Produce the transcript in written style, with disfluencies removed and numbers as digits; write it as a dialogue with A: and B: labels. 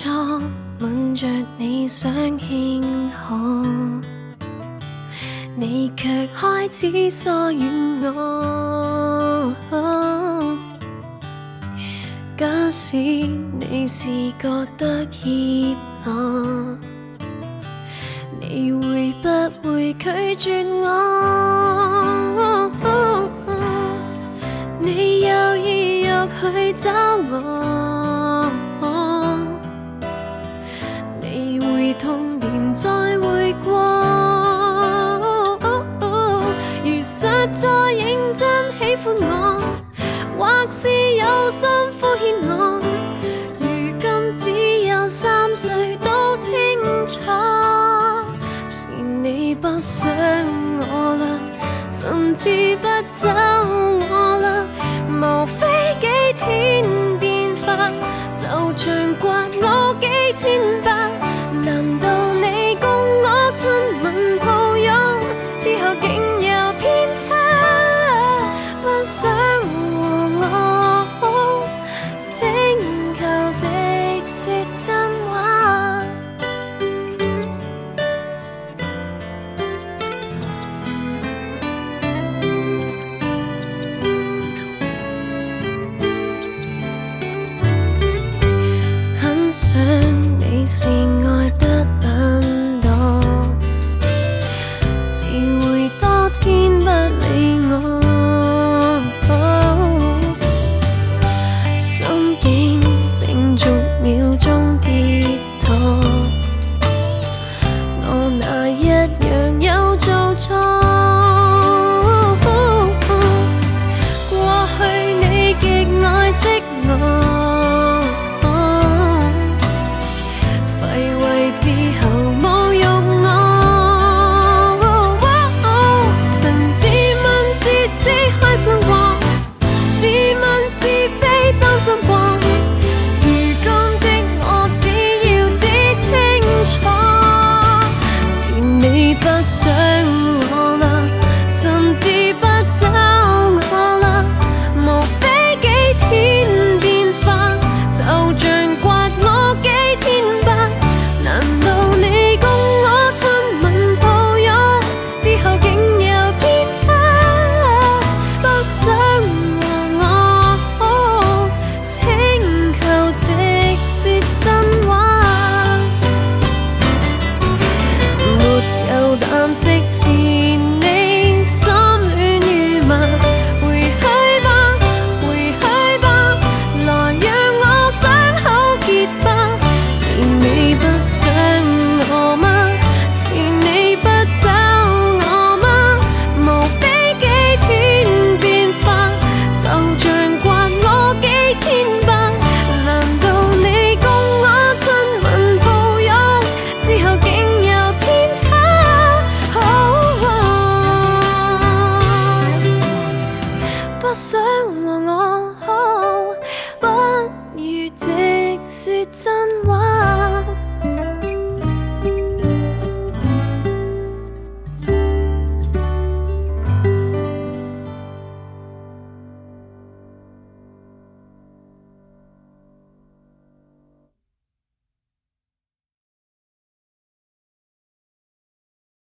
A: 錯，吻着你想輕可，你卻開始疏遠我。假使你是覺得怯懦，你會不會拒絕我？你有意欲去找我，你會痛連再會過。如實在認真喜歡我，或是有心敷衍我，如今只有3歲都清楚，是你不想我啦，甚至不找我啦，無非幾天變化，就像刮我幾千巴。難道你共我親吻抱擁之後竟有偏差？不想和我好，請求直說真話。很想你是愛得懶惰，只會多天不理我。心境